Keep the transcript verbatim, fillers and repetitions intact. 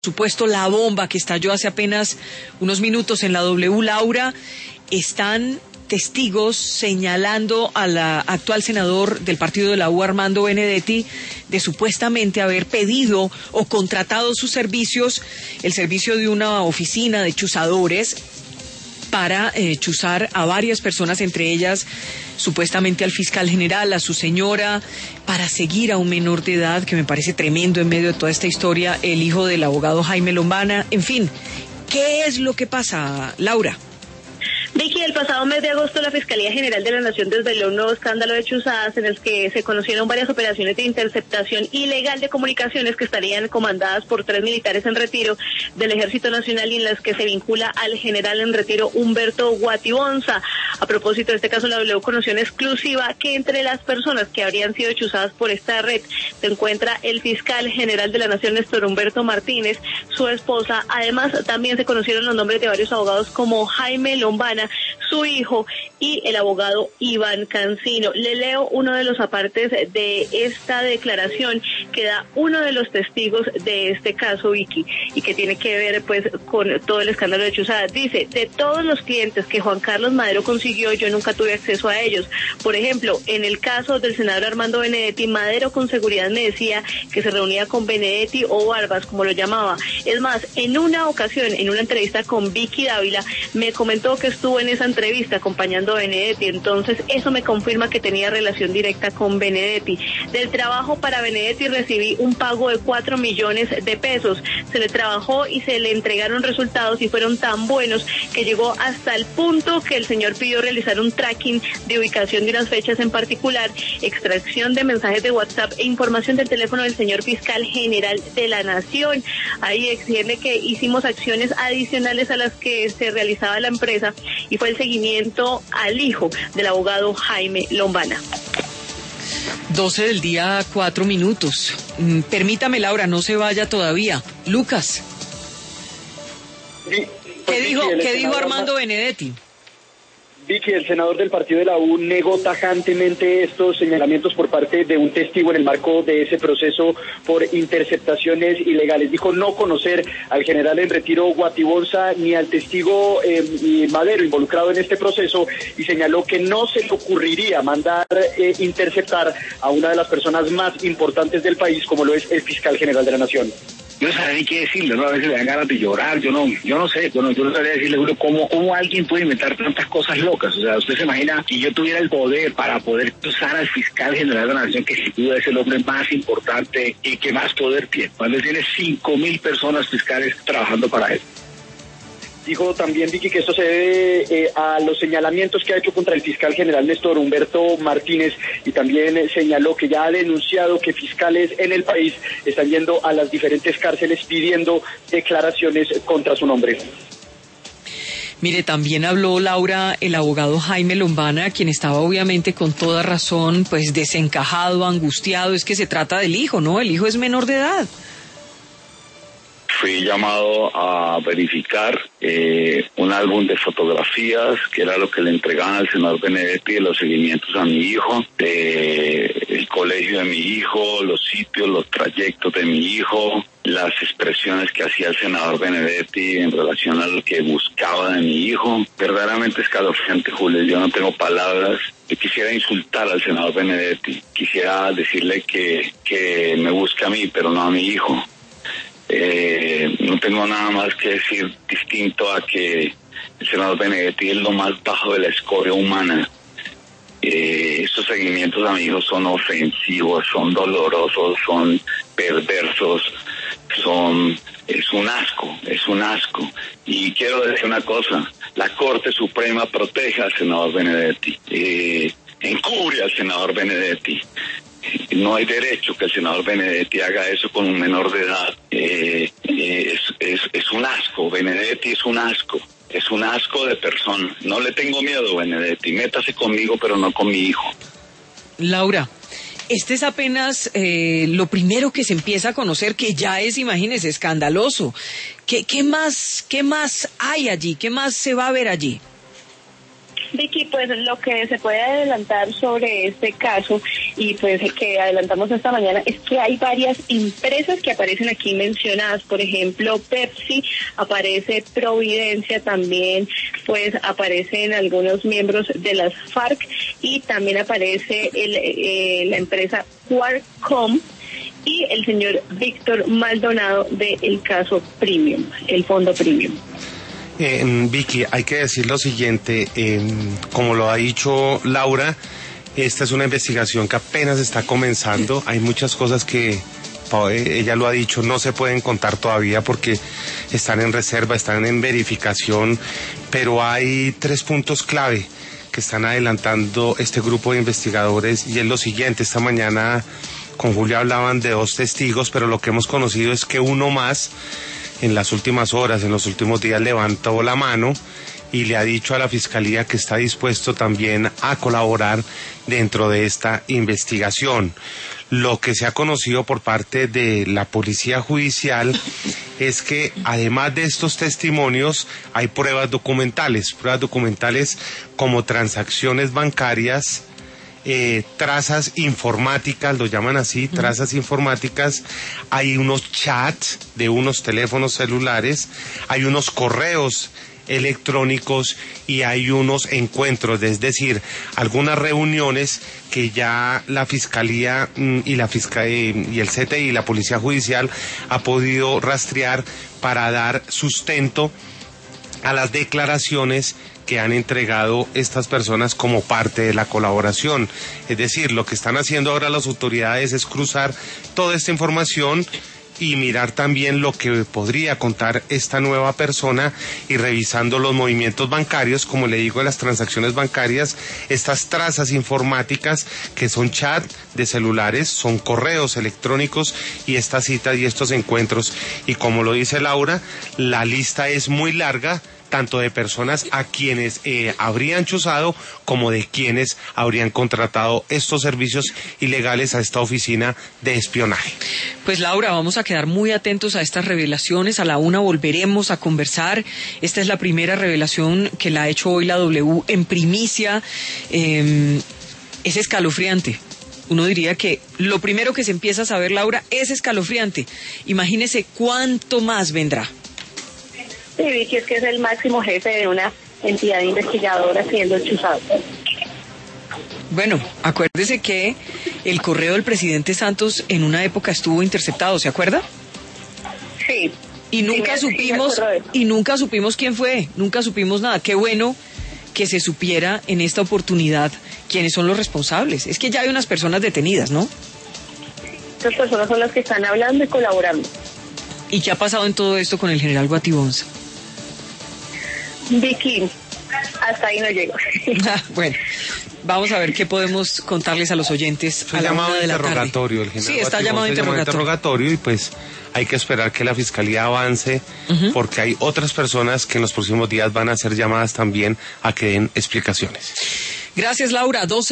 supuesto la bomba que estalló hace apenas unos minutos en la W, Laura, están testigos señalando al actual senador del partido de la U, Armando Benedetti, de supuestamente haber pedido o contratado sus servicios, el servicio de una oficina de chuzadores, para eh, chuzar a varias personas, entre ellas supuestamente al fiscal general, a su señora, para seguir a un menor de edad, que me parece tremendo en medio de toda esta historia, el hijo del abogado Jaime Lombana. En fin, ¿qué es lo que pasa, Laura? Vicky, el pasado mes de agosto la Fiscalía General de la Nación desveló un nuevo escándalo de chuzadas en el que se conocieron varias operaciones de interceptación ilegal de comunicaciones que estarían comandadas por tres militares en retiro del Ejército Nacional y en las que se vincula al general en retiro Humberto Guatibonza. A propósito de este caso, la W conoció en exclusiva que entre las personas que habrían sido chuzadas por esta red se encuentra el fiscal general de la Nación, Néstor Humberto Martínez, su esposa. Además, también se conocieron los nombres de varios abogados como Jaime Lombana, su hijo, y el abogado Iván Cancino. Le leo uno de los apartes de esta declaración que da uno de los testigos de este caso, Vicky, y que tiene que ver pues con todo el escándalo de chuzadas. Dice: de todos los clientes que Juan Carlos Madero consiguió, yo nunca tuve acceso a ellos. Por ejemplo, en el caso del senador Armando Benedetti, Madero con seguridad me decía que se reunía con Benedetti o Barbas, como lo llamaba. Es más, en una ocasión, en una entrevista con Vicky Dávila, me comentó que estuvo en esa entrevista acompañando a Benedetti. Entonces eso me confirma que tenía relación directa con Benedetti. Del trabajo para Benedetti recibí un pago de cuatro millones de pesos. Se le trabajó y se le entregaron resultados y fueron tan buenos que llegó hasta el punto que el señor pidió realizar un tracking de ubicación de unas fechas en particular, extracción de mensajes de WhatsApp e información del teléfono del señor fiscal general de la Nación. Ahí extiende que hicimos acciones adicionales a las que se realizaba la empresa y fue el seguimiento al hijo del abogado Jaime Lombana. doce del día, cuatro minutos. Mm, permítame, Laura, no se vaya todavía. Lucas. Sí, pues ¿Qué sí, dijo, sí, ¿qué dijo Armando Benedetti? Vicky, el senador del partido de la U negó tajantemente estos señalamientos por parte de un testigo en el marco de ese proceso por interceptaciones ilegales. Dijo no conocer al general en retiro Guatibonza ni al testigo eh, Madero involucrado en este proceso, y señaló que no se le ocurriría mandar eh, interceptar a una de las personas más importantes del país, como lo es el fiscal general de la Nación. Yo no sabía ni qué decirle, ¿no? A veces le dan ganas de llorar, yo no, yo no sé, yo no, yo no sabría decirle uno cómo, cómo alguien puede inventar tantas cosas locas. O sea, usted se imagina que yo tuviera el poder para poder usar al fiscal general de la Nación, que sin duda es el hombre más importante y que más poder tiene. Cuando tiene cinco mil personas fiscales trabajando para él. Dijo también, Vicky, que esto se debe eh, a los señalamientos que ha hecho contra el fiscal general Néstor Humberto Martínez, y también eh, señaló que ya ha denunciado que fiscales en el país están yendo a las diferentes cárceles pidiendo declaraciones contra su nombre. Mire, también habló, Laura, el abogado Jaime Lombana, quien estaba obviamente con toda razón, pues desencajado, angustiado. Es que se trata del hijo, ¿no? El hijo es menor de edad. Fui llamado a verificar eh, un álbum de fotografías, que era lo que le entregaban al senador Benedetti, de los seguimientos a mi hijo, de el colegio de mi hijo, los sitios, los trayectos de mi hijo, las expresiones que hacía el senador Benedetti en relación a lo que buscaba de mi hijo. Verdaderamente escalofriante, Julio, yo no tengo palabras. Yo quisiera insultar al senador Benedetti, quisiera decirle que, que me busca a mí, pero no a mi hijo. Eh, no tengo nada más que decir distinto a que el senador Benedetti es lo más bajo de la escoria humana. Eh, estos seguimientos a mi hijo son ofensivos, son dolorosos, son perversos, son es un asco, es un asco. Y quiero decir una cosa: la Corte Suprema protege al senador Benedetti, eh, encubre al senador Benedetti. No hay derecho que el senador Benedetti haga eso con un menor de edad. Eh, eh, es, es, es un asco, Benedetti es un asco, es un asco de persona. No le tengo miedo, Benedetti, métase conmigo, pero no con mi hijo. Laura, este es apenas eh, lo primero que se empieza a conocer, que ya es, imagínese, escandaloso. ¿Qué, qué más, qué más hay allí? ¿Qué más se va a ver allí? Vicky, pues lo que se puede adelantar sobre este caso y pues que adelantamos esta mañana es que hay varias empresas que aparecen aquí mencionadas, por ejemplo Pepsi, aparece Providencia también, pues aparecen algunos miembros de las FARC y también aparece el, eh, la empresa Qualcomm y el señor Víctor Maldonado del caso Premium, el fondo Premium. Eh, Vicky, hay que decir lo siguiente, eh, como lo ha dicho Laura, esta es una investigación que apenas está comenzando, hay muchas cosas que ella lo ha dicho, no se pueden contar todavía porque están en reserva, están en verificación, pero hay tres puntos clave que están adelantando este grupo de investigadores y es lo siguiente. Esta mañana con Julia hablaban de dos testigos, pero lo que hemos conocido es que uno más en las últimas horas, en los últimos días levantó la mano y le ha dicho a la Fiscalía que está dispuesto también a colaborar dentro de esta investigación. Lo que se ha conocido por parte de la Policía Judicial es que además de estos testimonios hay pruebas documentales, pruebas documentales como transacciones bancarias, Eh, trazas informáticas, lo llaman así, trazas informáticas, hay unos chats de unos teléfonos celulares, hay unos correos electrónicos y hay unos encuentros, es decir, algunas reuniones que ya la Fiscalía mm, y la Fisca y el C T I y la Policía Judicial ha podido rastrear para dar sustento a las declaraciones que han entregado estas personas como parte de la colaboración. Es decir, lo que están haciendo ahora las autoridades es cruzar toda esta información y mirar también lo que podría contar esta nueva persona y revisando los movimientos bancarios, como le digo, las transacciones bancarias, estas trazas informáticas que son chat de celulares, son correos electrónicos y estas citas y estos encuentros. Y como lo dice Laura, la lista es muy larga, tanto de personas a quienes eh, habrían chuzado como de quienes habrían contratado estos servicios ilegales a esta oficina de espionaje. Pues Laura, vamos a quedar muy atentos a estas revelaciones, a la una volveremos a conversar. Esta es la primera revelación que la ha hecho hoy la W en primicia, eh, es escalofriante. Uno diría que lo primero que se empieza a saber, Laura, es escalofriante. Imagínese cuánto más vendrá. Sí, Vicky, es que es el máximo jefe de una entidad investigadora siendo chuzado. Bueno, acuérdese que el correo del presidente Santos en una época estuvo interceptado, ¿se acuerda? Sí. Y nunca sí, supimos, sí, y nunca supimos quién fue, nunca supimos nada. Qué bueno que se supiera en esta oportunidad quiénes son los responsables. Es que ya hay unas personas detenidas, ¿no? Estas personas son las que están hablando y colaborando. ¿Y qué ha pasado en todo esto con el general Guatibonza? Vicky, hasta ahí no llego. Bueno, vamos a ver qué podemos contarles a los oyentes a la una de la tarde. Interrogatorio, el general sí, está llamado interrogatorio. interrogatorio y pues hay que esperar que la Fiscalía avance uh-huh. porque hay otras personas que en los próximos días van a ser llamadas también a que den explicaciones. Gracias, Laura. doce